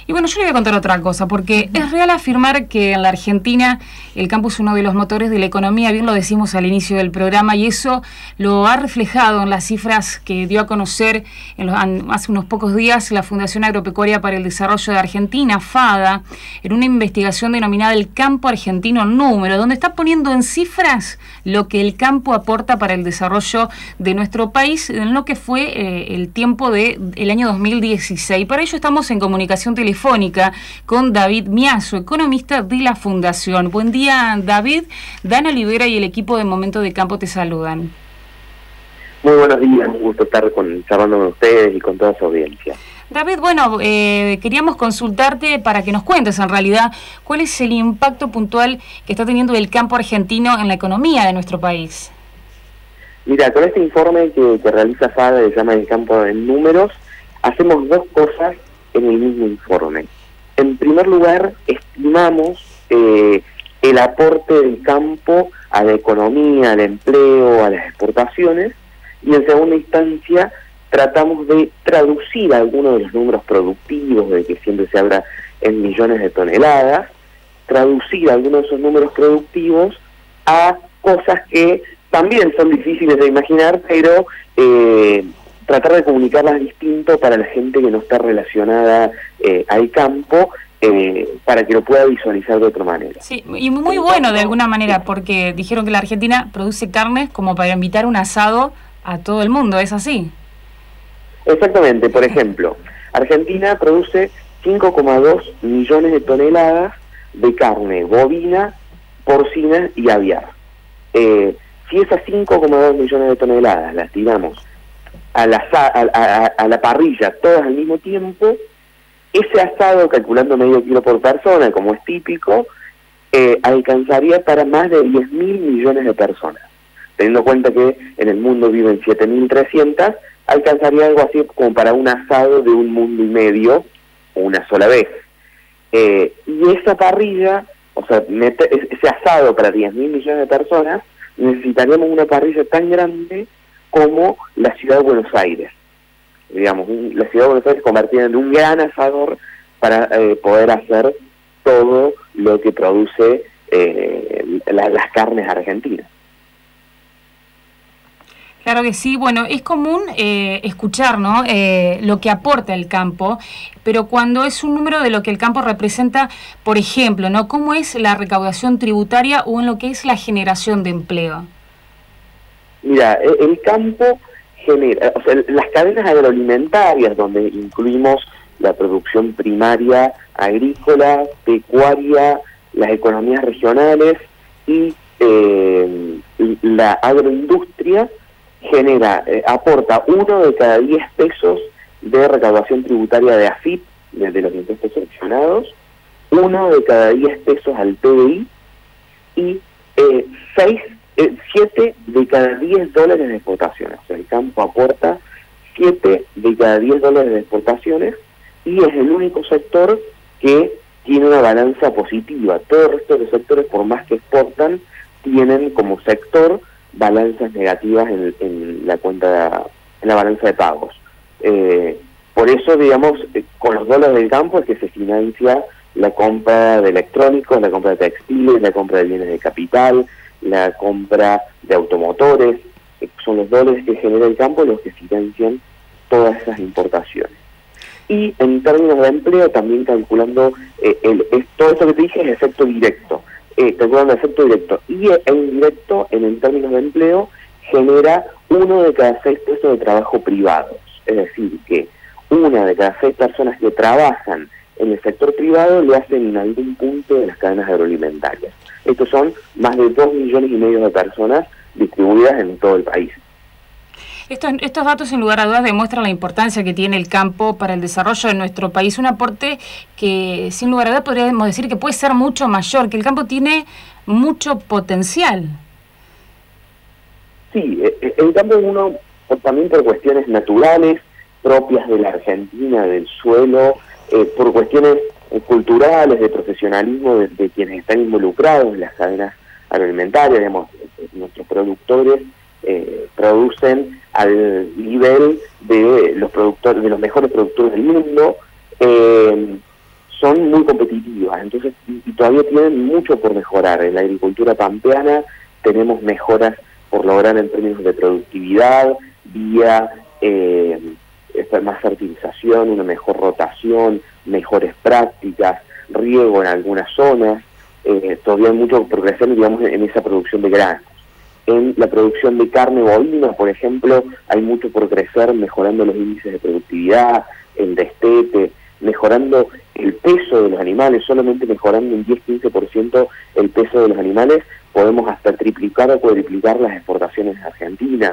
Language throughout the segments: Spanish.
Y bueno, yo le voy a contar otra cosa, porque es real afirmar que en la Argentina el campo es uno de los motores de la economía, bien lo decimos al inicio del programa, y eso lo ha reflejado en las cifras que dio a conocer hace unos pocos días la Fundación Agropecuaria para el Desarrollo de Argentina, FADA, en una investigación denominada El Campo Argentino en Número, donde está poniendo en cifras lo que el campo aporta para el desarrollo de nuestro país en lo que fue el tiempo del año 2016. Para ello estamos en comunicación telefónica con David Miazo, economista de la Fundación. Buen día, David. Dana Olivera y el equipo de Momento de Campo te saludan. Muy buenos días, un gusto estar charlando con ustedes y con toda su audiencia. David, bueno, queríamos consultarte para que nos cuentes en realidad cuál es el impacto puntual que está teniendo el campo argentino en la economía de nuestro país. Mira, con este informe que realiza FADA, que se llama El Campo en Números, hacemos dos cosas en el mismo informe. En primer lugar, estimamos el aporte del campo a la economía, al empleo, a las exportaciones, y en segunda instancia tratamos de traducir algunos de los números productivos, de que siempre se habla en millones de toneladas, traducir algunos de esos números productivos a cosas que también son difíciles de imaginar, pero tratar de comunicarlas distinto para la gente que no está relacionada al campo, para que lo pueda visualizar de otra manera. Sí, y muy bueno de alguna manera, porque dijeron que la Argentina produce carnes como para invitar un asado a todo el mundo, ¿es así? Exactamente. Por ejemplo, Argentina produce 5,2 millones de toneladas de carne bovina, porcina y aviar. Si esas 5,2 millones de toneladas las tiramos a la parrilla todas al mismo tiempo, ese asado, calculando medio kilo por persona, como es típico, alcanzaría para más de 10.000 millones de personas. Teniendo en cuenta que en el mundo viven 7.300, alcanzaría algo así como para un asado de 1,5 mundos una sola vez. Y esa parrilla, o sea, ese asado para 10.000 millones de personas, necesitaríamos una parrilla tan grande como la ciudad de Buenos Aires. Digamos, la ciudad de Buenos Aires convertida en un gran asador para poder hacer todo lo que produce las carnes argentinas. Claro que sí. Bueno, es común escuchar, ¿no?, lo que aporta el campo, pero cuando es un número de lo que el campo representa, por ejemplo, ¿no?, ¿cómo es la recaudación tributaria o en lo que es la generación de empleo? Mira, el campo genera, o sea, las cadenas agroalimentarias, donde incluimos la producción primaria agrícola, pecuaria, las economías regionales y la agroindustria, aporta 1 de cada 10 pesos de recaudación tributaria de AFIP, de los impuestos seleccionados, 1 de cada 10 pesos al PBI y 7 de cada 10 dólares de exportaciones. O sea, el campo aporta 7 de cada 10 dólares de exportaciones y es el único sector que tiene una balanza positiva. Todo el resto de los sectores, por más que exportan, tienen como sector balanzas negativas en la cuenta, en la balanza de pagos. Por eso, digamos, con los dólares del campo es que se financia la compra de electrónicos, la compra de textiles, la compra de bienes de capital, la compra de automotores. Son los dólares que genera el campo los que financian todas esas importaciones. Y en términos de empleo, también calculando todo esto que te dije es efecto directo, calculando efecto directo y indirecto, en términos de empleo, genera 1 de cada 6 puestos de trabajo privados. Es decir, que 1 de cada 6 personas que trabajan en el sector privado le hacen en algún punto de las cadenas agroalimentarias. Estos son más de 2,5 millones de personas distribuidas en todo el país. Estos datos, sin lugar a dudas, demuestran la importancia que tiene el campo para el desarrollo de nuestro país. Un aporte que, sin lugar a dudas, podríamos decir que puede ser mucho mayor, que el campo tiene mucho potencial. Sí, el campo también por cuestiones naturales, propias de la Argentina, del suelo, por cuestiones culturales, de profesionalismo de quienes están involucrados en las cadenas agroalimentarias. Digamos, nuestros productores producen al nivel de los mejores productores del mundo, son muy competitivas, entonces y todavía tienen mucho por mejorar. En la agricultura pampeana tenemos mejoras por lograr en términos de productividad, vía más fertilización, una mejor rotación, mejores prácticas, riego en algunas zonas. Todavía hay mucho por crecer, digamos, en esa producción de granos. En la producción de carne bovina, por ejemplo, hay mucho por crecer, mejorando los índices de productividad, el destete, mejorando el peso de los animales. Solamente mejorando un 10-15% el peso de los animales, podemos hasta triplicar o cuadriplicar las exportaciones argentinas.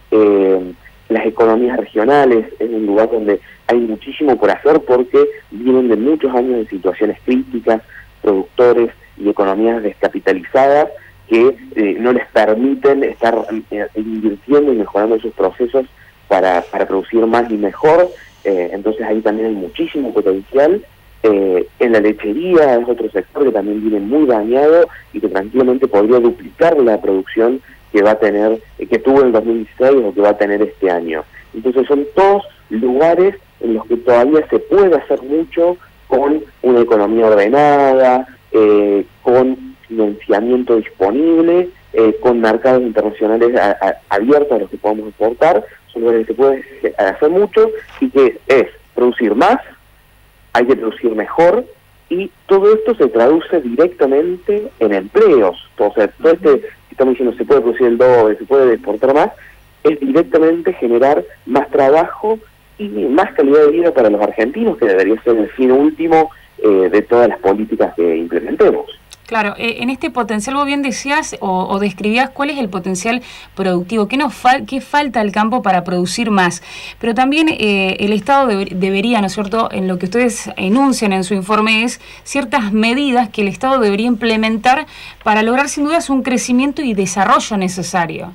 Las economías regionales es un lugar donde hay muchísimo por hacer, porque vienen de muchos años de situaciones críticas, productores y economías descapitalizadas que no les permiten estar invirtiendo y mejorando sus procesos para producir más y mejor. Entonces ahí también hay muchísimo potencial. En la lechería es otro sector que también viene muy dañado y que tranquilamente podría duplicar la producción que va a tener, que tuvo en el 2016 o que va a tener este año. Entonces son todos lugares en los que todavía se puede hacer mucho, con una economía ordenada, con financiamiento disponible, con mercados internacionales abiertos a los que podamos exportar. Son lugares que se puede hacer mucho y que es producir más, hay que producir mejor, y todo esto se traduce directamente en empleos. O sea, todo estamos diciendo se puede producir el doble, se puede exportar más, es directamente generar más trabajo y más calidad de vida para los argentinos, que debería ser el fin último de todas las políticas que implementemos. Claro, en este potencial vos bien decías o describías cuál es el potencial productivo, qué falta al campo para producir más, pero también el Estado debería, ¿no es cierto?, en lo que ustedes enuncian en su informe, es ciertas medidas que el Estado debería implementar para lograr sin dudas un crecimiento y desarrollo necesario.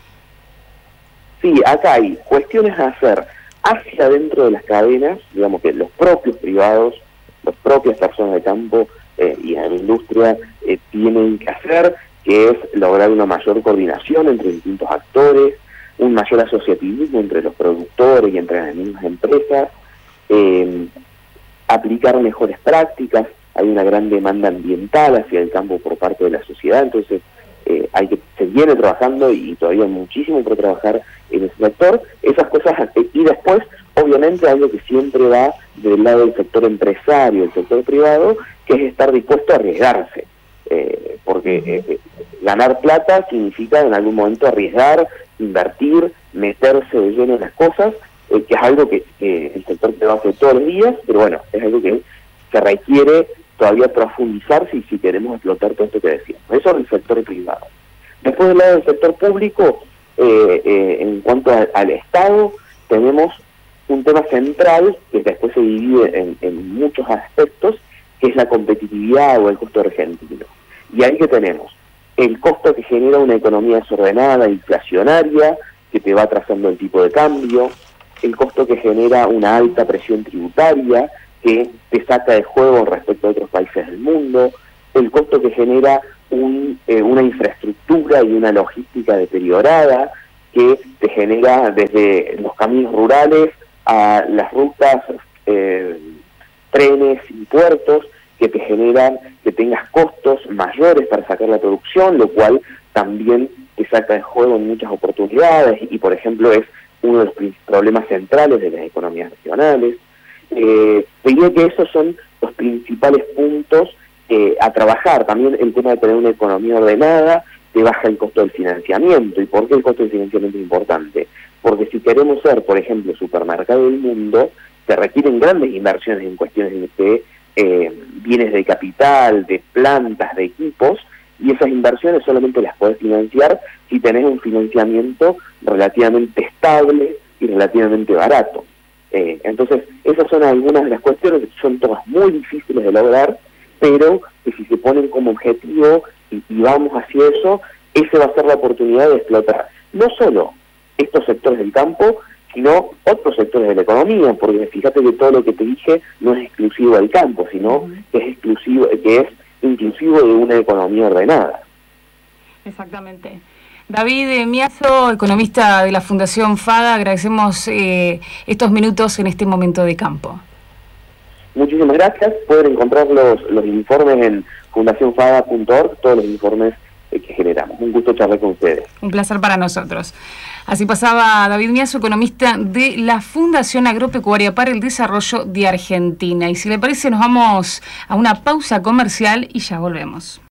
Sí, acá hay cuestiones a hacer hacia dentro de las cadenas, digamos que los propios privados, las propias personas de campo y en la industria tienen que hacer, que es lograr una mayor coordinación entre distintos actores, un mayor asociativismo entre los productores y entre las mismas empresas, aplicar mejores prácticas. Hay una gran demanda ambiental hacia el campo por parte de la sociedad, entonces se viene trabajando y todavía hay muchísimo por trabajar en ese sector. Esas cosas, y después obviamente algo que siempre va del lado del sector empresario, el sector privado, que es estar dispuesto a arriesgarse, porque ganar plata significa en algún momento arriesgar, invertir, meterse de lleno en las cosas, que es algo que el sector privado hace todos los días, pero bueno, es algo que se requiere todavía profundizar si queremos explotar todo esto que decíamos. Eso es el sector privado. Después del lado del sector público, en cuanto al Estado, tenemos un tema central que después se divide en muchos aspectos, que es la competitividad o el costo argentino. Y ahí que tenemos el costo que genera una economía desordenada, inflacionaria, que te va atrasando el tipo de cambio, el costo que genera una alta presión tributaria, que te saca de juego respecto a otros países del mundo, el costo que genera una infraestructura y una logística deteriorada, que te genera desde los caminos rurales a las rutas, trenes y puertos, que te generan que tengas costos mayores para sacar la producción, lo cual también te saca de juego en muchas oportunidades y, por ejemplo, es uno de los problemas centrales de las economías regionales. Diría que esos son los principales puntos a trabajar. También el tema de tener una economía ordenada te baja el costo del financiamiento. ¿Y por qué el costo del financiamiento es importante? Porque si queremos ser, por ejemplo, supermercado del mundo, se requieren grandes inversiones en cuestiones de bienes de capital, de plantas, de equipos, y esas inversiones solamente las podés financiar si tenés un financiamiento relativamente estable y relativamente barato. Entonces, esas son algunas de las cuestiones que son todas muy difíciles de lograr, pero que si se ponen como objetivo y vamos hacia eso, esa va a ser la oportunidad de explotar no solo estos sectores del campo, sino otros sectores de la economía, porque fíjate que todo lo que te dije no es exclusivo del campo, sino que es inclusivo de una economía ordenada. Exactamente. David Miazo, economista de la Fundación FADA, agradecemos estos minutos en este momento de campo. Muchísimas gracias. Pueden encontrar los informes en fundacionfada.org, todos los informes que generamos. Un gusto charlar con ustedes. Un placer para nosotros. Así pasaba David Miazo, economista de la Fundación Agropecuaria para el Desarrollo de Argentina. Y si le parece, nos vamos a una pausa comercial y ya volvemos.